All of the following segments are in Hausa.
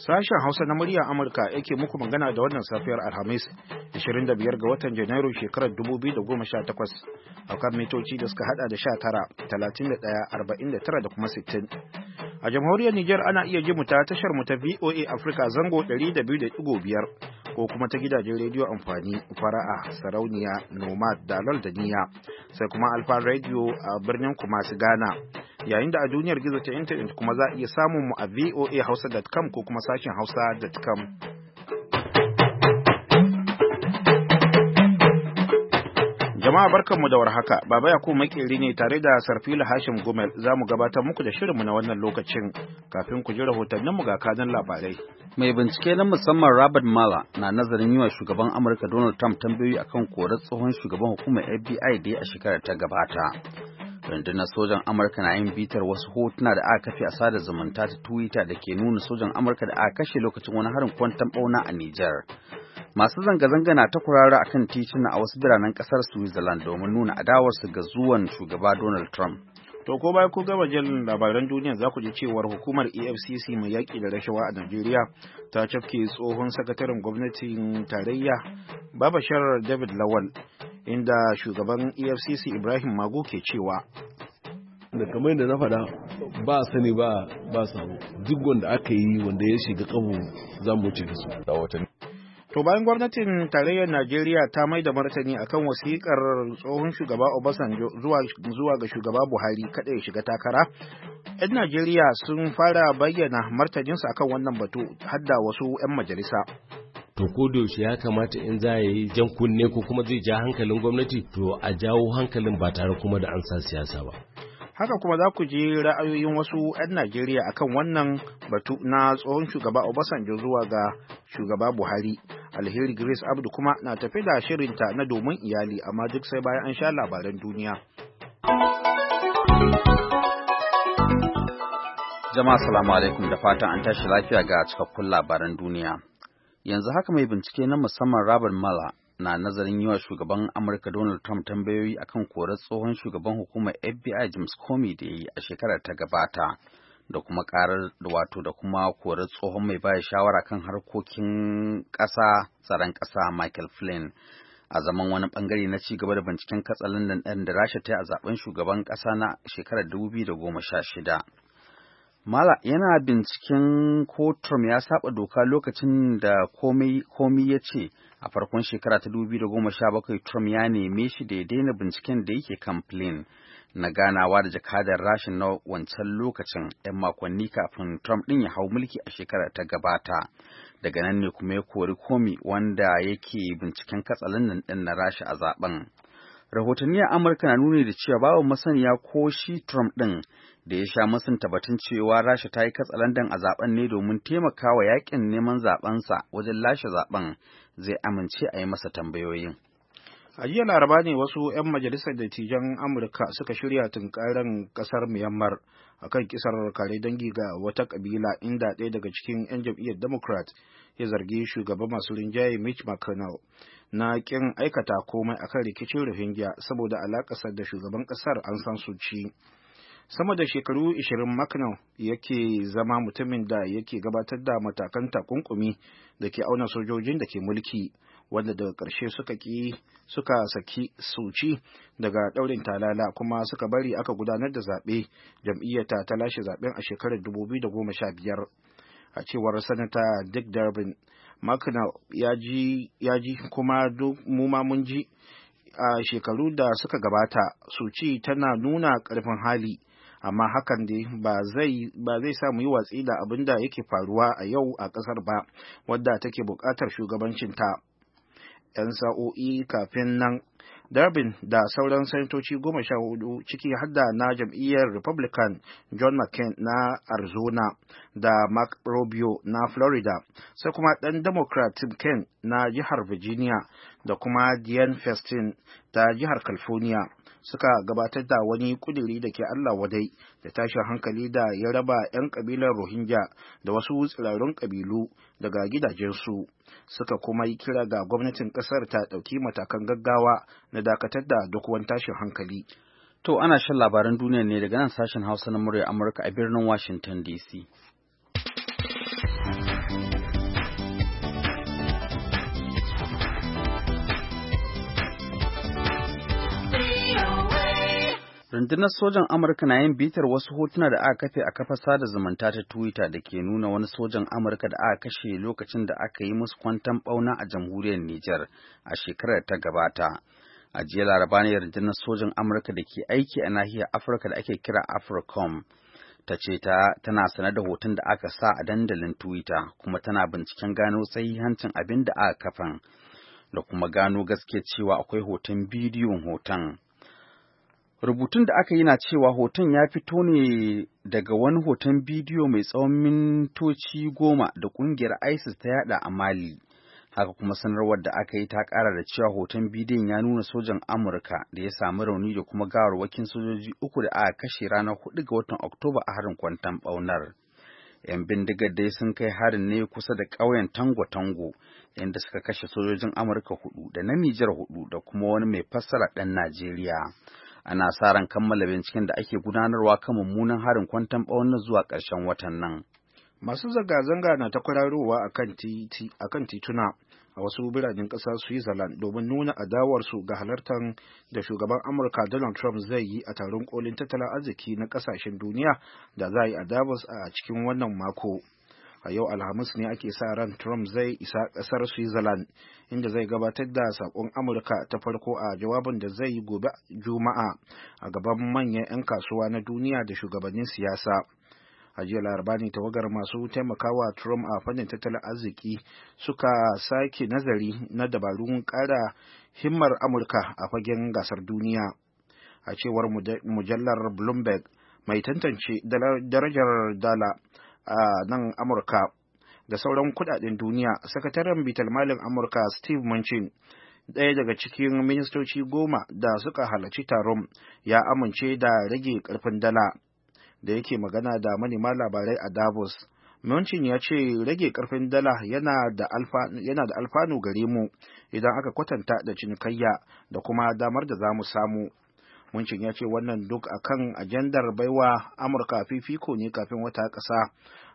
Sashen Hausa na muryar Amurka yake muku magana da wannan safiyar Alhamis 25 ga watan Janairu shekarar 2018 a kan mitoci da suka hada da 19, 31, 49 da kuma 60. A jamhuriyar Nijar ana iya ji mu ta tashar mu ta VOA Africa zango 102.5 ko kuma ta gidajen rediyo amfani fara'a, sarauniya, nomad, dalal da niya, sai kuma Alfa Radio a birnin Kumasi Ghana. Yayin da a duniyar gizo ta intanet kuma za a iya samun mu a voahausa.com ko kuma sashen hausa.com. Jama'a barkanmu da warhaka, Baba Yakubu Makeri ne tare da Sarfila Hashim Gumel za mu gabatar muku da shirinmu na wannan lokacin kafin ku ji rahotanninmu ga kanun labarai. Mai bincike na musamman Robert Mueller na nazarin yi wa shugaban Amurka Donald Trump tambayoyi akan korar tsohon shugaban hukumar FBI da ya a shekarar ta gabata. Rundunar sojan Amurka na yin bitar wasu hotuna da aka kafe a sada zumunta ta Twitter da ke nuna sojan Amurka da aka kashe lokacin wani harin kwanton ɓauna a Nijar. Masu zanga-zanga na ta kurara a kan tituna a wasu biranen ƙasar Switzerland domin nuna adawarsu ga zuwan shugaba Donald Trump. To ko bayan ku gama jin labaran duniya za ku ji cewar hukumar EFCC mai yaƙi da rashawa a Najeriya ta cafke tsohon sakataren gwamnatin tarayya Babashir David Lawal, inda shugaban EFCC Ibrahim Magu ke cewa da kamar yadda na faɗa ba sani ba samu duk wanda aka yi wanda ya shiga ƙaho za mu wuce da su da watanni. To bayan gwamnatin tarayyar Najeriya ta mai da martani akan wasikar tsohon shugaba Obasanjo zuwa ga shugaba Buhari kada ya shiga takara, 'yan Najeriya sun fara bayyana martaninsu akan wannan batu har da wasu 'yan majalisa. To ko da yaushe ya kamata in za ya yi jan kunne ko kuma zai ja hankalin gwamnati to a jawo hankalin ba tare kuma da an sa siyasa ba. Haka kuma za ku ji ra'ayoyin wasu 'yan Najeriya akan wannan batu na tsohon shugaba Obasanjo zuwa ga shugaba Buhari. Alheri Grace Abdu kuma na tafi da shirinta na domin iyali, amma duk sai bayan an sha labaran duniya. Jama'a salamu alaikum da fatan an tashi lafiya ga cikakkun labaran duniya. Yanzu haka mai bincike na musamman Robert Mueller na nazarin yi wa shugaban Amurka Donald Trump tambayoyi akan korar tsohon shugaban hukumar FBI James Comey da ya yi a shekarar ta gabata, da kuma da kuma korar tsohon mai baya shawara kan harkokin ƙasa tsaron ƙasa Michael Flynn a zaman wani bangare na ci gaba da binciken katsalandan ɗan da Rasha ta yi a zaben shugaban ƙasa na shekarar 2016. Mala yana binciken ko Trump ya saba doka lokacin da komai ya ce a farkon shekara ta 2017 Trump ya neme shi da ya daina binciken da yake kan Flynn na ganawa da jakadar Rasha na wancan lokacin 'yan makonni kafin Trump ɗin ya hau mulki a shekarar ta gabata. Daga nan ne kuma ya kori Comey wanda yake binciken katsalandan ɗin na Rasha a zaben. Rahotanni a Amurka na nuni da cewa babu masaniya ko shi Trump ɗin da ya sha musanta batun cewa Rasha ta yi katsalandan a zaben ne domin taimakawa yakin neman zabensa wajen lashe zaben zai amince a yi masa tambayoyin. A jiya Laraba ne wasu 'yan majalisar dattijan Amurka suka shirya tunkarar kasar Myanmar akan kisar kare dangi ga wata kabila, inda ɗaya daga cikin 'yan jam'iyyar Democrat ya zargi shugaban masu rinjaye Mitch McConnell na kin aikata komai akan rikicin Rohingya saboda alakarsa da shugaban kasar Aung San Suu Kyi. Sama da shekaru 20 McConnell yake zama mutumin da yake gabatar da matakan takunkumi da ke auna sojojin da ke mulki, wanda daga ƙarshe suka saki Suci daga ɗaurin talala kuma suka bari aka gudanar da zaɓe. Jam'iyyata ta lashe zaɓen a shekarar 2015. A cewar Sanata Dick Durbin, McConnell ya ji kuma mu ma mun ji a shekaru da suka gabata Suci tana nuna ƙarfin hali, amma hakan dai ba zai sa mu yi watsi da abin da yake faruwa a yau a ƙasar ba, wadda take buƙatar shugabancinta. 'Yan sa'o'i kafin nan, Durbin da sauran sanatoci 14 ciki har da na jam'iyyar Republican John McCain na Arizona da Mark Rubio na Florida, sai kuma ɗan Democrat Tim Kaine na jihar Virginia da kuma Dianne Feinstein ta jihar California suka gabatar da wani kuduri da ke Allah wadai da tashin hankali da ya raba 'yan kabilar Rohingya da wasu tsirarun kabilu daga gidajensu. Suka kuma yi kira ga gwamnatin kasar ta ɗauki matakan gaggawa na dakatar da duk wani tashin hankali. To ana shan labaran duniya ne daga nan sashen Hausa na murya Amurka a birnin Washington DC. Rundunar sojan Amurka na yin bitar wasu hotuna da aka kafe a kafar sada zumunta ta Twitter da ke nuna wani sojan Amurka da aka kashe lokacin da aka yi musu kwanton ɓauna a jamhuriyar Nijar a shekarar ta gabata. A jiya Laraba ne rundunar sojan Amurka da ke aiki a nahiyar Afirka da ake kira AFRICOM ta ce tana sane da hoton da aka sa a dandalin Twitter kuma tana binciken gano sahihancin abin da aka kafan da kuma gano gaske cewa akwai hoton bidiyon hoton. Rubutun da aka yi na cewa hoton ya fito ne daga wani hoton bidiyo mai tsawon mintoci 10 da ƙungiyar ISIS ta yada a Mali. Haka kuma sanarwar da aka yi ta ƙara da cewa hoton bidiyon ya nuna sojan Amurka da ya sami rauni da kuma gawarwakin sojoji 3 da aka kashe ranar 4 ga watan Oktoba a harin kwanton ɓaunar. 'Yan bindigar dai sun kai harin ne kusa da ƙauyen Tango-Tango, inda suka kashe sojojin Amurka 4 da na Nijar 4 da kuma wani mai fassara ɗan Najeriya. Ana sa ran kammala binciken da ake gudanarwa kan mummunan harin kwanton ɓaunar zuwa ƙarshen watan nan. Masu zanga-zanga na ta kwararowa a kan tituna a wasu biranen ƙasar Switzerland domin nuna adawarsu ga halartar da shugaban Amurka Donald Trump zai yi a taron kolin tattalin arziki na ƙasashen duniya da za a yi a Davos a cikin wannan mako. A yau Alhamis ne ake sa ran Trump zai isa ƙasar Switzerland, inda zai gabatar da saƙon Amurka ta farko a jawabin da zai yi gobe Juma'a a gaban manyan 'yan kasuwa na duniya da shugabannin siyasa. A jiya Laraba ne tawagar masu taimakawa Trump a fannin tattalin arziki suka sake nazari na dabarun ƙara himmar Amurka a fagen gasar duniya. A cewar mujallar Bloomberg mai tantance darajar dala a nan Amurka da sauran kudaden duniya, sakataren bitalmalin Amurka Steve Mnuchin, ɗaya daga cikin ministoci 10 da suka halarci taron, ya amince da rage ƙarfin dala. Da yake magana da manema labarai a Davos, Mnuchin ya ce rage ƙarfin dala yana da alfanu gare mu idan aka kwatanta da cinikayya da kuma damar da za mu samu. Mnuchin ya ce wannan duk akan ajandar baiwa Amurka fifiko ne kafin wata ƙasa,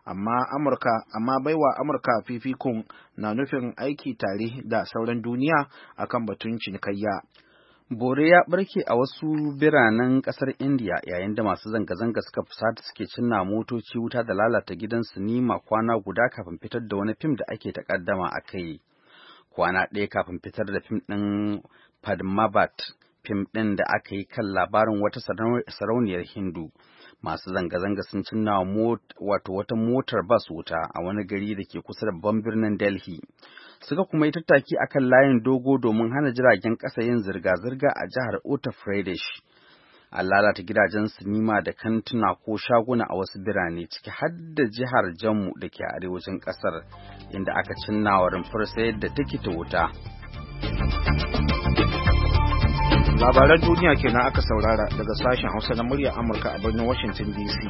amma baiwa Amurka fifikon na nufin aiki tare da sauran duniya akan batun cinikayya. Bore ya barke a wasu biranen ƙasar India yayin da masu zanga-zanga suka fusata suke cinna motoci wuta da lalata gidan sinima kwana guda kafin fitar da wani fim da ake takaddama a kai. Kwana ɗaya kafin fitar da fim ɗin Padmavat, fim ɗin da aka yi kan labarin wata sarauniyar Hindu. Masu zanga-zanga sun cinna wata motar bas wuta a wani gari da ke kusa da babban birnin Delhi. Suka kuma yi tattaki akan layin dogo domin hana jiragen ƙasa yin zirga-zirga a jihar Uttar Pradesh. An lalata gidajen sinima da kantuna ko shaguna a wasu birane ciki har da jihar Jammu da ke arewacin ƙasar, inda aka cinna wa rumfar sayar da tikiti wuta. Labaran duniya kenan aka saurara daga sashen Hausa na muryar Amurka a birnin Washington DC.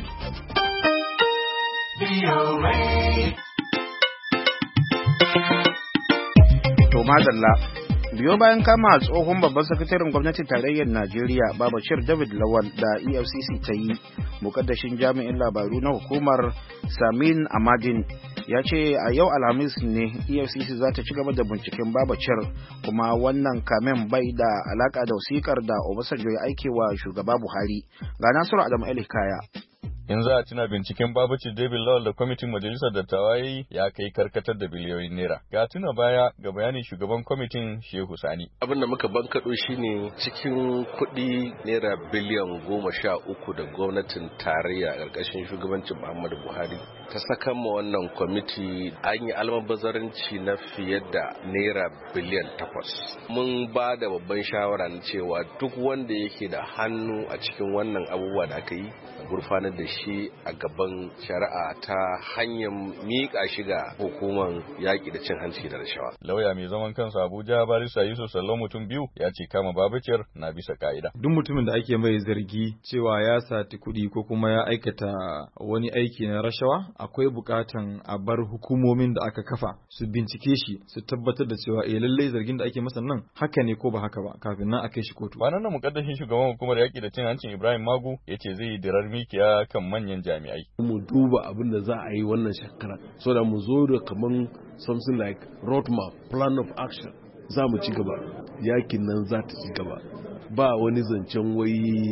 To madalla, biyo bayan kama tsohon babban sakataren gwamnatin tarayyar Najeriya Babashir David Lawal da EFCC ta yi, mukaddashin jami'in labaru na hukumar Samin Amadin ya ce a yau Alhamis ne EFCC za ta ci gaba da binciken Babashir, kuma wannan kamen bai da alaka da wasikar da Obasanjo ya aike wa shugaba Buhari. Ga Nasiru Adamu Elikaya. Yanzu a tuna binciken Babacir David Lawal da kwamitin majalisar dattawa ya kai karkatar da biliyoyin naira. Ga tuna baya ga bayanin shugaban kwamitin Shehu Sani. Abin da muka bankaɗo shine cikin kuɗi naira biliyan 13 da gwamnatin tarayya a ƙarƙashin shugabancin Muhammadu Buhari ta saka ma wannan kwamiti, an yi almabazaranci na fiye da naira biliyan 8. Mun ba da babban shawara na cewa duk wanda yake da hannu a cikin wannan abubuwa da aka yi gurfanar da shi a gaban shari'a ta hanyar miƙa shi ga hukumar yaƙi da cin hanci da rashawa. Lauya mai zaman kansa Abuja Barista Yusuf Sallau mutum biyu ya ce kama Babacir na bisa ka'ida. Duk mutumin da ake mai zargi cewa ya sati kuɗi ko kuma ya aikata wani aiki na rashawa, akwai buƙatan a bar hukumomin da aka kafa su bincike shi, su tabbatar da cewa lallai zargin da ake masa nan haka ne ko ba haka ba, kafin nan a kai shi kotu. Bayan nan mukaddashin shugaban hukumar yaƙi da cin hancin Ibrahim Magu ya ce zai yi dirar mikiya kan manyan jami'ai. Mu duba abin da za a yi wannan shekara, so da mu zo da kaman something like roadmap, plan of action. Za mu ci gaba, yakin nan za ta ci gaba. Ba wani zancen wai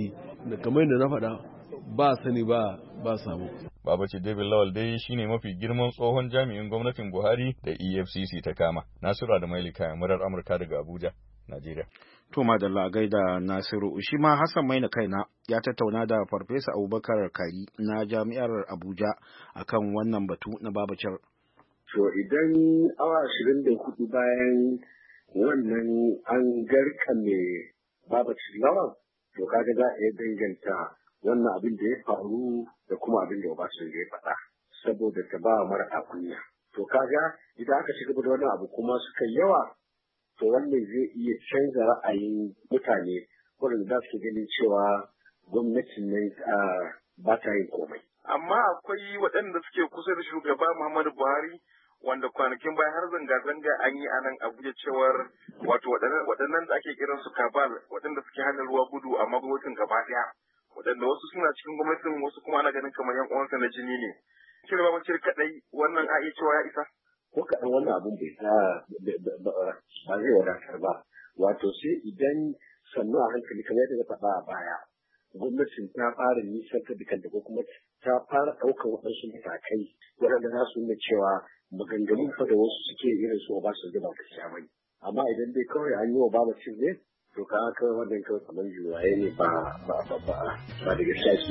da kamar yadda na faɗa ba sani ba sabo. Babaci David Lawal dai shine mafi girman tsohon jami'in gwamnatin Buhari da EFCC ta kama. Nasiru da Maili kayan murar Amurka daga Abuja, Najeriya. To madalla gaida Nasiru, shi ma Hassan Maina kaina ya tattauna da Farfesa Abubakar Kari na Jami'ar Abuja akan wannan batu na Babacir. To idan awa 24 bayan wannan an garkame Babacir Lawal, to kaga za a iya danganta wannan abin da ya faru da kuma abin da Obasanjo ya faɗa saboda ta ba mara kunya. To kaga idan aka shiga da wannan abu kuma suka yawa, to wannan zai iya canza ra'ayin mutane waɗanda za su ganin cewa gwamnatin nan ba ta yin komai. Amma akwai waɗanda suke kusa da shugaba Muhammadu Buhari wanda kwanakin bayan har zanga-zanga an yi a nan Abuja cewar wato waɗannan da ake kiran su kabal waɗanda suke hana ruwa gudu amma gwamnatin gaba ɗaya. Waɗanda wasu suna cikin gwamnatin wasu kuma ana ganin kamar yan uwansa na jini ne. Cire ba mace kaɗai wannan a iya cewa ya isa. Ko kaɗan wannan abun ba zai wadatar ba. Wato sai idan sannu a hankali kamar yadda na faɗa a baya, gwamnatin ta fara nisan ta dukanta ko kuma ta fara ɗaukar waɗansu matakai waɗanda za su nuna cewa maganganun fa da wasu suke irin su ba su ba gaskiya bane. Amma idan dai kawai an yi wa Babacir ne, to ka kawai wannan kawai kamar juwaye ne ba da gaskiya ce.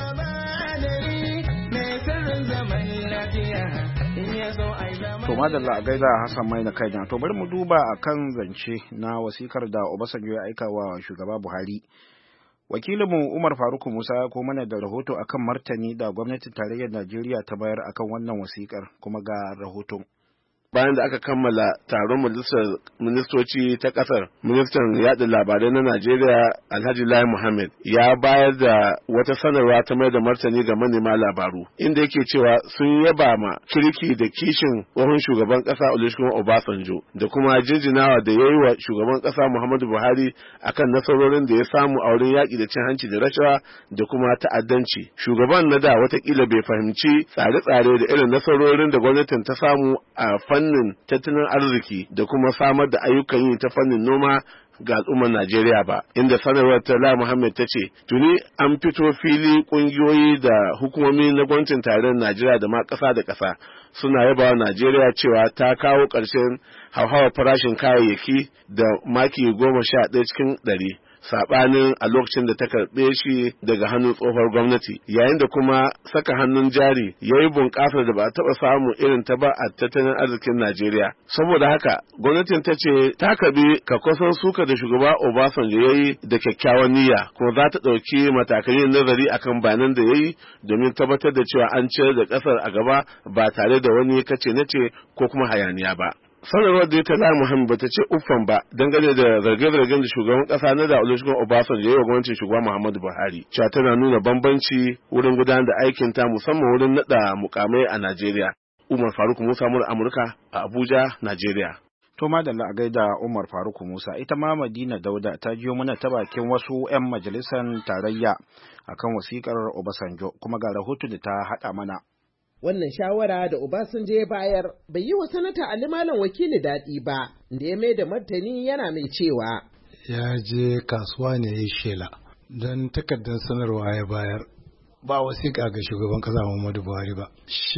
To madalla a gaida Hassan Maina kaina. To bari mu duba akan zance na wasikar da Obasanjo ya aika wa shugaba Buhari. Wakilinmu Umar Faruk Musa ya ko mana da rahoto akan martani da gwamnatin tarayyar Najeriya ta bayar akan wannan wasikar, kuma ga rahoton. Bayan da aka kammala taron majalisar ministoci ta kasar, ministan yaɗa labarai na Najeriya Alhaji Lai Muhammad ya bayar da wata sanarwa ta mai da martani ga manema labaru, inda yake cewa sun yaba ma kirki da kishin tsohon shugaban kasa Olusegun Obasanjo da kuma jinjinawa da yayi wa shugaban kasa Muhammadu Buhari akan nasarorin da ya samu a wurin yaƙi da cin hanci da rashawa da kuma ta'addanci. Shugaban na da watakila bai fahimci tsare-tsare da irin nasarorin da gwamnatin ta samu a fannin tattalin arziki da kuma samar da ayyukan yi ta fannin noma ga al'ummar Najeriya ba, inda sanarwar ta La Muhammad ta ce tuni an fito fili kungiyoyi da hukumomi na gwamnatin tarayyar Najeriya da ma ƙasa da ƙasa suna yaba wa Najeriya cewa ta kawo ƙarshen hauhawar farashin kayayyaki da maki 11 cikin 100. Saɓanin a lokacin da ta karɓe shi daga hannun tsohuwar gwamnati, yayin da kuma saka hannun jari ya yi bunƙasar da ba a taɓa samu irin ta ba a tattalin arzikin Najeriya. Saboda haka gwamnatin ta ce ta karɓi kakwasan suka da shugaba Obasanjo ya yi da kyakkyawan niyya, kuma za ta ɗauki matakan yin nazari akan bayanan da ya yi domin tabbatar da cewa an ciyar da ƙasar a gaba ba tare da wani kace nace ko kuma hayaniya ba. Sanarwar da ta Lai Muhammad bata ce uffan ba dangane da zarge-zargen da shugaban kasa na da Olusegun Obasanjo ya yi wa gwamnatin shugaba Muhammadu Buhari, cewa tana nuna bambanci wurin gudanar da aikin ta musamman wurin nada mukamai a Najeriya. Umar Faruk Musa Amurka a Abuja, Najeriya. To madalla a gaida Umar Faruk Musa. Ita ma Madina Dauda ta jiyo mana ta bakin wasu 'yan majalisar tarayya akan wasikar Obasanjo, kuma ga rahoto da ta haɗa mana. Wannan shawara da Obasanjo ya bayar bai yi wa sanata Ali Malam Wakili daɗi ba, da ya mai da martani yana mai cewa ya je kasuwa ne ya shela don takardar sanarwa ya bayar, ba wasiƙa ga shugaban ƙasa Muhammadu Buhari ba.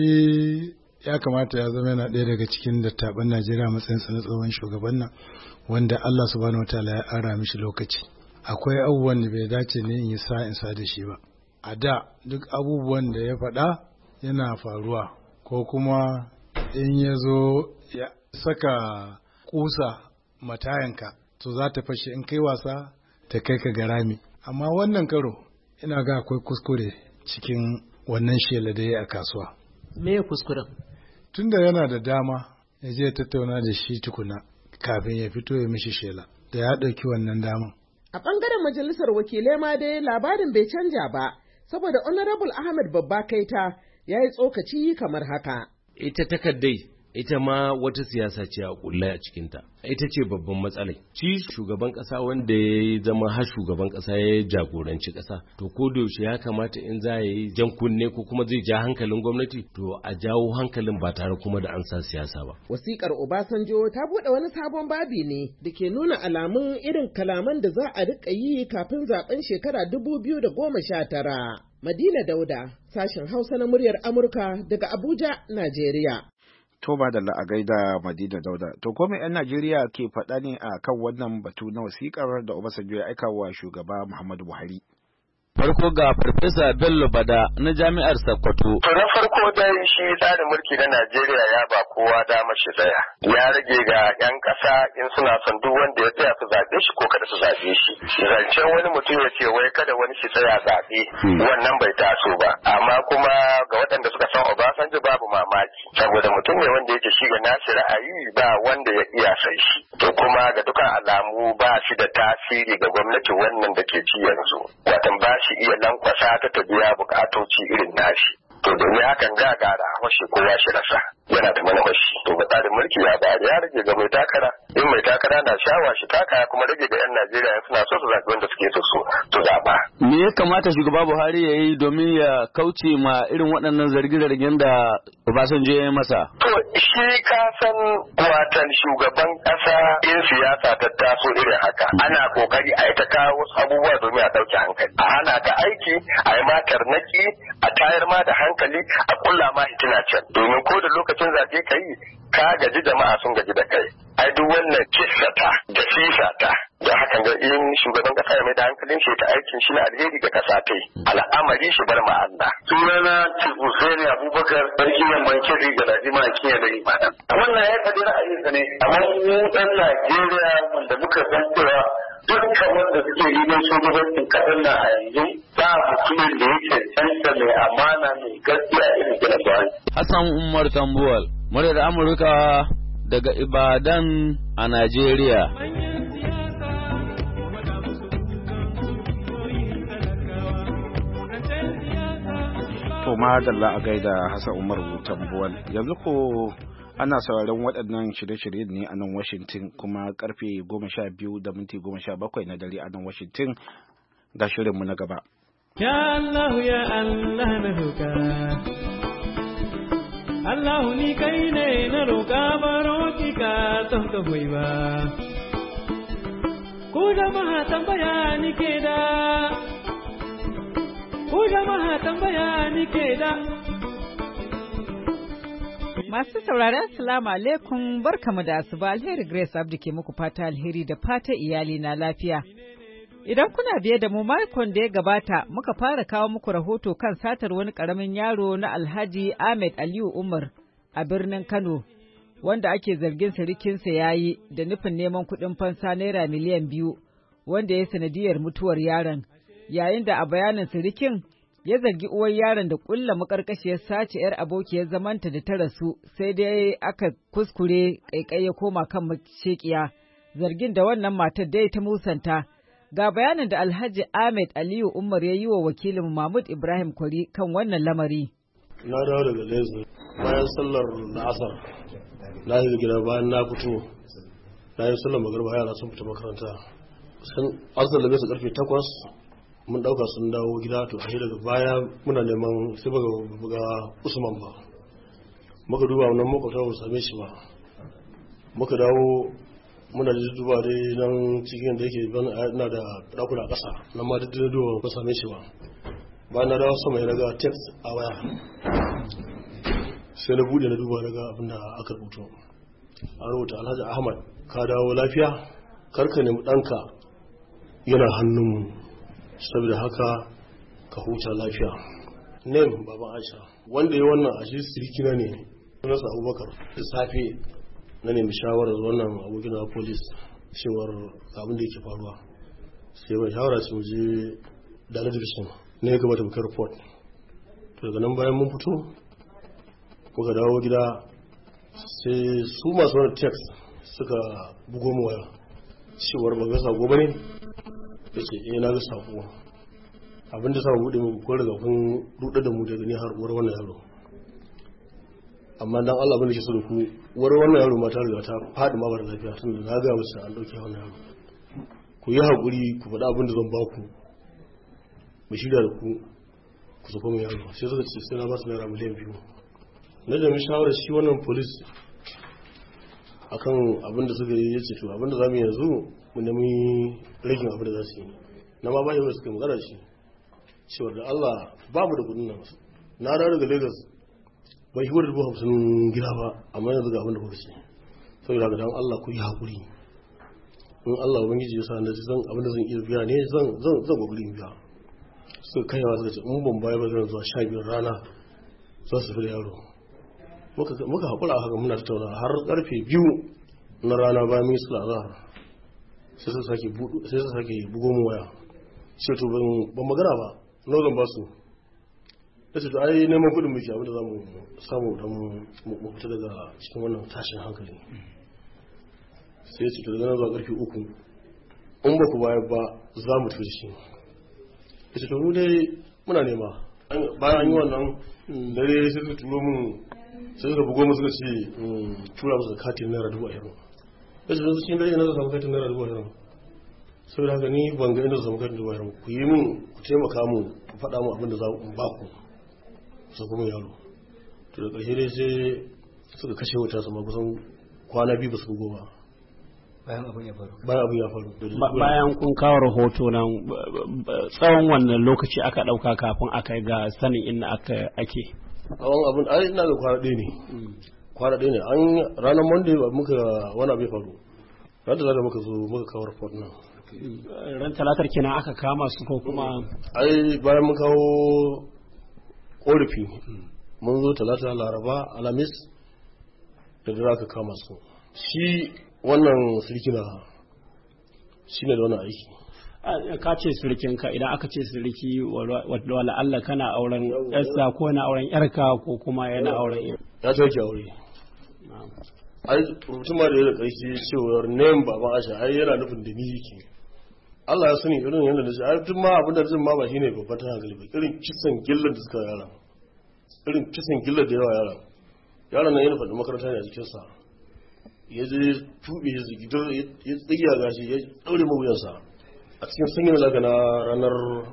Shi ya kamata ya zama yana ɗaya daga cikin dattaban Najeriya matsayinsa na tsohon shugaban nan, wanda Allah subhanahu wataala ya ara mishi lokaci. Akwai abubuwan da bai dace ne in yi sa'insa da shi ba. A da duk abubuwan da ya faɗa yana faruwa, ko kuma in ya zo ya saka kusa matayanka to za ta fashe, in kai wasa ta kai ka ga rami. Amma wannan karo ina ga akwai kuskure cikin wannan shela da ya a kasuwa. Me ya kuskuren? Tunda yana da dama ya je tattauna da shi tukuna kafin ya fito ya mishi shela, da ya ɗauki wannan daman. A ɓangaren majalisar wakilai ma dai labarin bai canja ba, saboda Honorable Ahmed Babba Kaita ya yi tsokaci kamar haka. Ita takardai ita ma wata siyasa ce a kulla a cikinta. Ita ce babban matsalai. Shi shugaban ƙasa wanda ya zama har shugaban ƙasa ya jagoranci ƙasa, to ko da yaushe ya kamata in za yi jan kunne ko kuma zai ja hankalin gwamnati, to a jawo hankalin ba tare kuma da an sa siyasa ba. Wasikar Obasanjo ta buɗe wani sabon babi ne da ke nuna alamun irin kalaman da za a riƙa yi kafin zaben shekara 2019. Madina Dauda, sashen Hausa na muryar Amurka daga Abuja, Najeriya. To ba da la'agai da Madina Dauda. To kome 'yan Najeriya ke faɗa ne a kan wannan batu na wasiƙar da Obasanjo ya aika wa shugaba Muhammadu Buhari. Farko ga Farfesa Bello Bada na Jami'ar Sokoto. To na farko dai shi tsarin mulki na Najeriya ya ba kowa damar shi tsaya. Ya rage ga 'yan ƙasa in suna son duk wanda ya tsaya su zaɓe shi ko kada su zaɓe shi. Zancen wani mutum ya ce wai kada wani shi tsaya zaɓe wannan bai taso ba. Amma kuma ga waɗanda suka san Obasanjo babu mamaki. Saboda mutum ne wanda yake shi ga nashi ra'ayi ba wanda ya iya sai shi. To kuma ga dukkan alamu ba shi da tasiri ga gwamnati wannan da ke ci yanzu. Watan ba shi iya lankwasa ta biya bukatoci irin nashi. To domin hakan gara washe kowa shi rasa yana da manufashi. To ga tsarin mulki ya bayar ya rage ga mai takara. In mai takara na shawa shi taka kuma rage ga 'yan Najeriya suna so su zaɓi wanda suke so su zaɓa. Me ya kamata shugaba Buhari ya yi domin ya kauce ma irin waɗannan zarge-zargen da Obasanjo ya yi masa? To shi ka san watan shugaban ƙasa in siyasa ta taso irin haka. Ana kokari a yi ta kawo wasu abubuwa domin a ɗauke hankali. A hana ka aiki, a yi ma tarnaki, a tayar ma da hankali, a kulla ma hitina can. Domin ko da lokacin zaɓe ka yi, ka gaji jama'a sun gaji da kai. Ai duk wannan kissata da sisata da hakan ga in shugaban kasa ya mai da hankalin shi ta aikin shi na alheri ga kasa ta yi. Al'amari shi bar ma Allah. Sunana Hussein Abubakar sarki mai mankiri ga Ladima a Kenya da Ibadan. Wannan ya kaɗi ra'ayinsa ne, amma mu ɗan Najeriya wanda muka san cewa dukkan wanda suke neman shugabancin ƙasar na a yanzu ba mutumin da yake cancanta mai amana mai gaskiya irin gina Buhari. Hassan Umar Tambuwal, muryar Amurka daga Ibadan a Najeriya. To madalla a gaida Hassan Umar Tambuwal. Yanzu ko ana sauraron waɗannan shirye-shirye ne a nan Washington kuma karfe 12:17 na dare a nan Washington ga shirinmu na gaba. Ya Allah ya Allah na roƙa. Allah ni kai ne na roƙa baro ki ka ton ka hoyi ba. Ku jama'a tambaya ni ke da. Ku jama'a tambaya ni ke da. Masu sauraron Assalamu alaikum barkamu da asuba alheri Grace Abdi ke muku fata alheri da fata iyali na lafiya. Idan kuna biye da mu makon da ya gabata muka fara kawo muku rahoto kan satar wani karamin yaro na Alhaji Ahmed Aliyu Umar a birnin Kano wanda ake zargin sirikinsa yayi da nufin neman kuɗin fansa naira miliyan 2 wanda ya sanadiyar mutuwar yaron yayin da a bayanin sirikin ya zargi uwar yaron da kulla makarkashiyar sace 'yar abokiyar zamanta da ta rasu sai dai aka kuskure kaikai ya koma kan mashekiya zargin da wannan matar dai ta musanta. Ga bayanin da Alhaji Ahmed Aliyu Umar ya yi wa wakilin Mahmud Ibrahim Kwari kan wannan lamari. Na dawo daga Lezu bayan sallar la'asar na yi gida bayan na fito na yi sallar magarba yara sun fita makaranta sun asar da su karfe 8 mun dauka sun dawo gida to ashe daga baya muna neman sai buga Usman ba muka duba wannan makwata ba same shi ba muka dawo muna da duba dai nan cikin da yake ina da dakuna ƙasa nan ma duk da duba ba same shi ba bayan na dawo sama ya daga text a waya sai na bude na duba daga abinda aka rubuto a rubuta Alhaji Ahmad ka dawo lafiya karka nemi ɗanka yana hannun saboda haka ka huta lafiya. Name baban Aisha wanda ya wannan a shi sirikina ne sunansa Abubakar da safe na nemi shawarar wannan abokin na police cewar abin da yake faruwa sai mai shawara su je da division ne ya gabata muka report to daga nan bayan mun fito muka dawo gida sai su masu wani text suka bugo mu waya cewar ba ga sako bane yace na ga sako abinda sa mu bude mu ko daga kun rude da mu daga ne har uwar wannan yaro amma dan Allah bane ke so da ku wannan yaro ma ta riga ta faɗi ma bar lafiya tun da na ga musu an dauke wannan yaro ku yi hakuri ku faɗa abin da zan ba ku mu shirya da ku sako mu yaro sai suka ce sai na ba su naira miliyan 2 na da mu shawara shi wannan police akan abin da suka yi yace to abin da zamu yanzu mu nemi ragin abin da za su yi na ma bayan suka magana shi cewa da Allah babu da kudin nan na dawo daga Lagos bai shi wadda 50 gida ba amma yanzu ga abin da kuka ce saboda ga dan Allah ku yi hakuri in Allah ubangiji ya sa na zan abin da zan iya biya ne zan goguri biya suka kaiwa suka ce in ban baya ba zan zuwa 12 rana za su fi da yaro muka haƙura haka muna tattauna har karfe 2 na rana bayan mun yi sallah azhar sai su sake bugo mu waya sai to ban magana ba nawa zan ba su sai to ai neman kudin muke abinda zamu samu dan mu fita daga cikin wannan tashin hankali sai ya ce to daga nan zuwa karfe 3 in ba ku bayar ba za mu tafi shi sai to mu dai muna nema bayan yi wannan dare sai su turo mun sai suka bugo mu suka ce tura musu katin naira 20,000 sai su cikin dare na samu katin naira 20,000 saboda haka ni ban ga inda su samu katin 20,000 ku yi min ku taimaka mu ku faɗa mu abin da za ku ba ku su kuma yaro to da ƙarshe dai sai suka kashe wuta sama kusan kwana 2 ba su bugo ba bayan abin ya faru bayan kun kawo rahoto nan tsawon wannan lokaci aka ɗauka kafin aka ga sanin inda ake tsawon abin ai ina ga kwana ɗaya ne an ranar monday muka wani abu ya faru ran da zaka muka zo muka kawo report nan ran talatar kenan aka kama su ko kuma ai bayan mun kawo korafi mun zo talata laraba alhamis da dare aka kama su shi wannan sirkina shi ne da wannan aiki ka ce sirikinka idan aka ce siriki wala Allah kana auren yarsa ko yana auren yarka ko kuma yana auren ya ta yake aure ai rubutun ma da ya da ƙarshe cewar name baban Asha ai yana nufin da ni yake Allah ya sani irin yadda da shi ai duk ma abin da zan ma ba shine babban ta hankali ba irin kisan gillar da suka yara irin kisan gillar da yawa yaran nan yana faɗi makaranta ne a jikinsa ya je tuɓe ya zigidar ya tsigiya gashi ya ɗaure mawuyansa a cikin sanyin zaga na ranar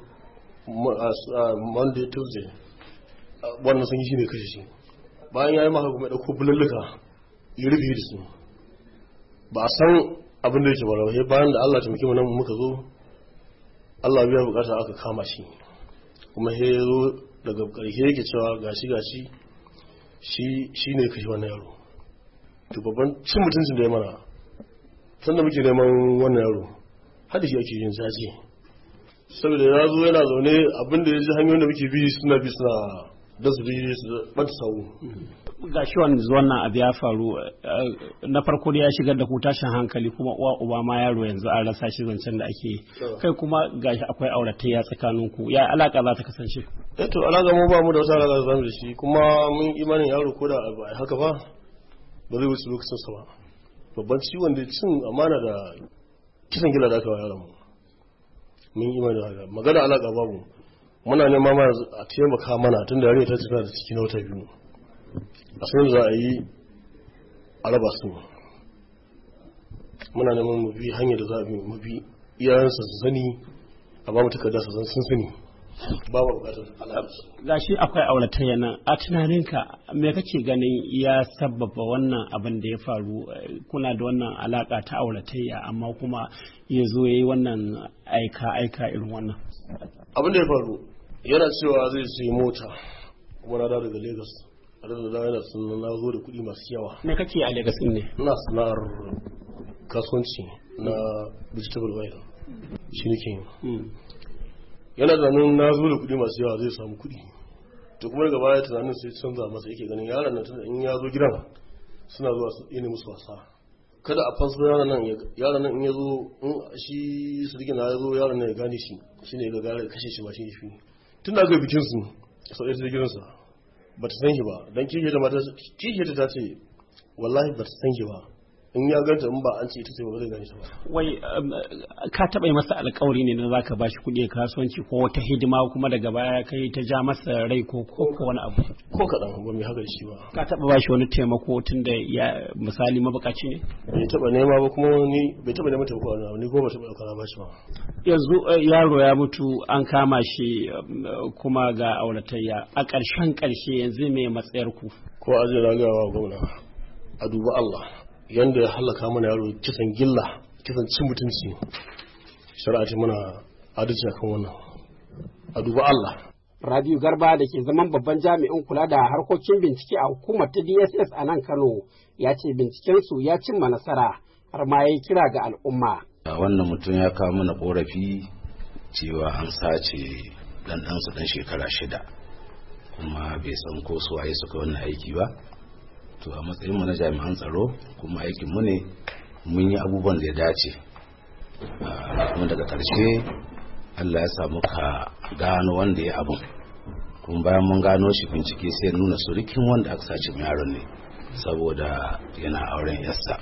Monday Tuesday wannan sanyi shi ne kashe shi bayan ya yi maka kuma ya ɗauko bulalluka ya rufe da su ba a san abin da yake ba rawa bayan da Allah taimake mu nan muka zo Allah biya bukata aka kama shi kuma he zo daga ƙarshe yake cewa gashi shi ne kashe wannan yaro to babban cin mutuncin da ya mana sanda muke neman wannan yaro hada shi ake yin zaje saboda ya zo yana zaune abinda ya ji hanyoyin da muke bi suna da su bi su bata sawu ga shi wannan abu ya faru na farko da ya shigar da ku tashin hankali kuma uwa uba ma yaro yanzu an rasa shi zancen da ake kai kuma gashi akwai auratayya tsakanin ku ya alaka za ta kasance to alaka mu ba mu da wata alaka zamu da shi kuma mun imanin yaro ko da ba haka ba zai wuce lokacin sa ba babban ciwon da cin amana da kisan gila da aka wa yaron mu mun imanin haka magana alaka babu muna neman ma a taimaka mana tunda yare ta tafi da ciki na wata 2 a san za a yi a raba su muna neman mu bi hanyar da za a mu bi iyayensa su sani a ba mu takarda su sun sani ba mu bukatar alaƙa gashi akwai auratayya nan a tunaninka me kake ganin ya sabbaba wannan abin da ya faru kuna da wannan alaka ta auratayya amma kuma ya zo yayi wannan aika irin wannan abin da ya faru yana cewa zai sayi mota kuma na dawo daga Lagos a da yana sunan na zo da kuɗi masu yawa me kake a Lagos ne ina sana'ar kasuwanci na vegetable oil shi ne ke yana tunanin na zo da kuɗi masu yawa zai samu kuɗi to kuma daga baya tunanin sai canza masa yake ganin yaron nan tun in ya zo gidan suna zuwa su yi musu wasa kada a fansu yaron nan in ya zo in shi sirgin na ya zo yaron nan ya gane shi shine ya ga kashe shi ba shi shi tun da aka bikin su sau ɗaya ta gidansa ba ta san shi ba don kishiyar ta ce wallahi ba ta san shi ba in ya ganta in ba an ce ita ce ba zai gane ta ba. Wai ka taɓa yi masa alƙawari ne na zaka bashi kuɗi kasuwanci ko wata hidima kuma daga baya kai ta ja masa rai ko wani abu? Ko kaɗan ba mai haka da shi ba. Ka taɓa bashi wani taimako tun da ya misali mabukaci ne? Bai taɓa nema ba kuma ni bai taɓa nema taimako a ni ko ba taɓa ɗaukar bashi ba. Yanzu yaro ya mutu an kama shi kuma ga auratayya a ƙarshen ƙarshe yanzu me matsayar ku? Ko a je ragawa gwamna a duba Allah. Yanda ya halaka mana yaro kisan gilla kisan cin mutunci shari'a ce mana adalci akan wannan a duba Allah. Rabiu Garba da ke zaman babban jami'in kula da harkokin bincike a hukumar ta DSS a nan Kano ya ce bincikensu ya cimma nasara har ma ya yi kira ga al'umma. Wannan mutum ya kawo mana korafi cewa an sace ɗansu ɗan shekara 6 kuma bai san ko su waye suka wannan aiki ba. To a matsayinmu na jami'an tsaro kuma aikinmu ne mun yi abubuwan da ya dace kuma daga ƙarshe Allah ya samu ka gano wanda ya abun kuma bayan mun gano shi bincike sai nuna surikin wanda aka sace yaron ne saboda yana auren yarsa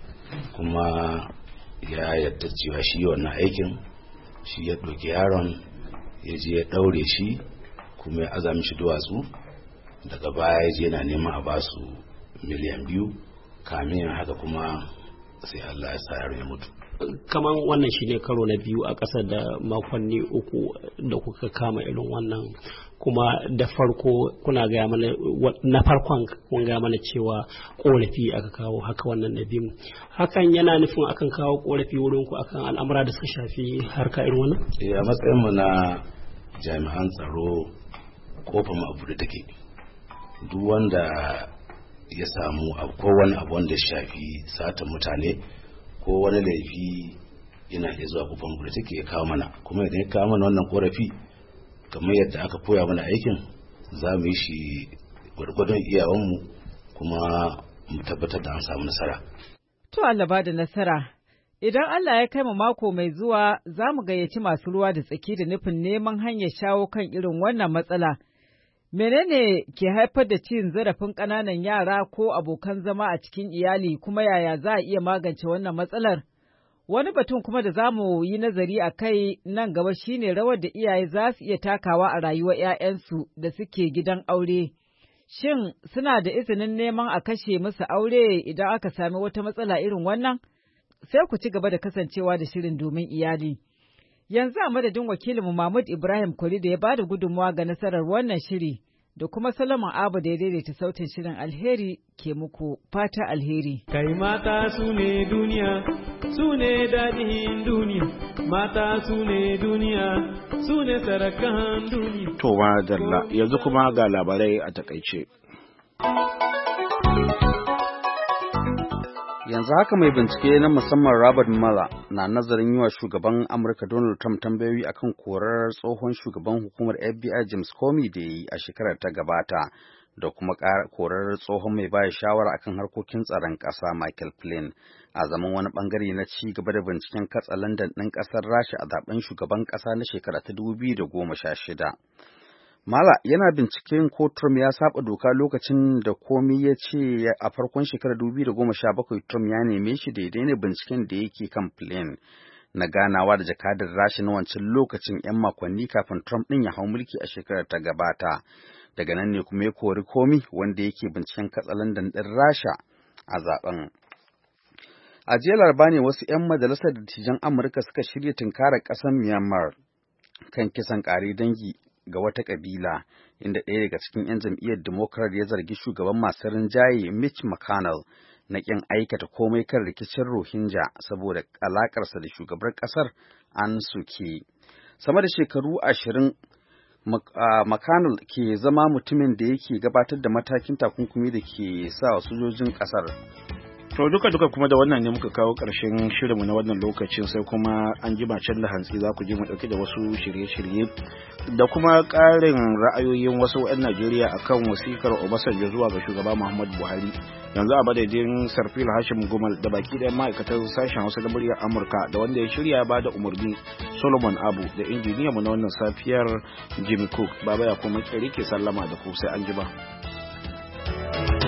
kuma ya yadda cewa shi wannan aikin shi ya ɗauki yaron ya je ya ɗaure shi kuma ya azami shi duwatsu daga baya ya je yana neman a basu miliyan 2 kamin haka kuma sai Allah ya sa yaro ya mutu. Kaman wannan shi ne karo na biyu a ƙasa da makonni 3 da kuka kama irin wannan kuma da farko kuna gaya mana na farkon kun gaya mana cewa korafi aka kawo haka wannan na biyu hakan yana nufin akan kawo korafi wurin ku akan al'amura da suka shafi harka irin wannan? A matsayin mu na jami'an tsaro kofar mu abu da take duk wanda ya samu ko wani abu wanda shafi satan mutane ko wani laifi yana iya zuwa kofar mu da take ya kawo mana kuma idan ya kawo mana wannan korafi kamar yadda aka koya mana aikin za mu yi shi gwargwadon iyawanmu kuma mu tabbatar da an samu nasara. To Allah ba da nasara. Idan Allah ya kai mu mako mai zuwa za mu gayyaci masu ruwa da tsaki da nufin neman hanyar shawo kan irin wannan matsala. Menene ke haifar da cin zarafin ƙananan yara ko abokan zama a cikin iyali kuma yaya za a iya magance wannan matsalar? Wani batun kuma da za mu yi nazari a kai nan gaba shine rawar da iyaye za su iya takawa a rayuwar 'ya'yansu da suke gidan aure. Shin suna da izinin neman a kashe musu aure idan aka sami wata matsala irin wannan? Sai ku ci gaba da kasancewa da shirin domin iyali. Yanzu a madadin wakilinmu Mahmud Ibrahim Kwari da ya ba da gudunmawa ga nasarar wannan shiri da kuma Solomon Abu da ya daidaita sautin shirin alheri ke muku fata alheri. Kai mata su ne duniya, su ne daɗin duniya, mata su ne duniya, su ne sarakan duniya. To madalla yanzu kuma ga labarai a takaice. Yanzu haka mai bincike na musamman Robert Mueller na nazarin yi wa shugaban Amurka Donald Trump tambayoyi akan korar tsohon shugaban hukumar FBI James Comey da yi a shekarar ta gabata da kuma korar tsohon mai baya shawara akan harkokin tsaron ƙasa Michael Flynn a zaman wani bangare na ci gaba da binciken katsalandan ɗin ƙasar Rasha a zaben shugaban ƙasa na shekara ta 2016. Mala yana binciken ko Trump ya saba doka lokacin da Comey ya ce a farkon shekarar 2017 Trump ya neme shi da ya daina binciken da yake kan Flynn na ganawa da jakadar Rasha na wancan lokacin 'yan makonni kafin Trump ɗin ya hau mulki a shekarar ta gabata. Daga nan ne kuma ya kori Comey wanda yake binciken katsalandan ɗin Rasha a zaben. A jiya Laraba ne wasu 'yan majalisar dattijan Amurka suka shirya tunkarar ƙasar Myanmar kan kisan ƙare dangi ga wata ƙabila, inda ɗaya daga cikin 'yan jam'iyyar Democrat ya zargi shugaban masu rinjaye Mitch McConnell na ƙin aikata komai kan rikicin Rohingya saboda alaƙarsa da shugabar ƙasar Aung Suu Kyi. Sama da shekaru 20 McConnell ke zama mutumin da yake gabatar da matakin takunkumi da ke sa sojojin ƙasar. To duka kuma da wannan ne muka kawo ƙarshen shirinmu na wannan lokacin sai kuma an jima can da hantsi za ku ji mu ɗauke da wasu shirye-shirye da kuma ƙarin ra'ayoyin wasu 'yan Najeriya akan wasikar Obasanjo zuwa ga shugaba Muhammadu Buhari. Yanzu a madadin Sarfil Hashim Gumal da baki ɗayan ma'aikatan sashen Hausa da muryar Amurka da wanda ya shirya ba da umarni Solomon Abu da injiniyanmu na wannan safiyar Jimmy Cook. Baba ya kuma ke sallama da ku sai an jima.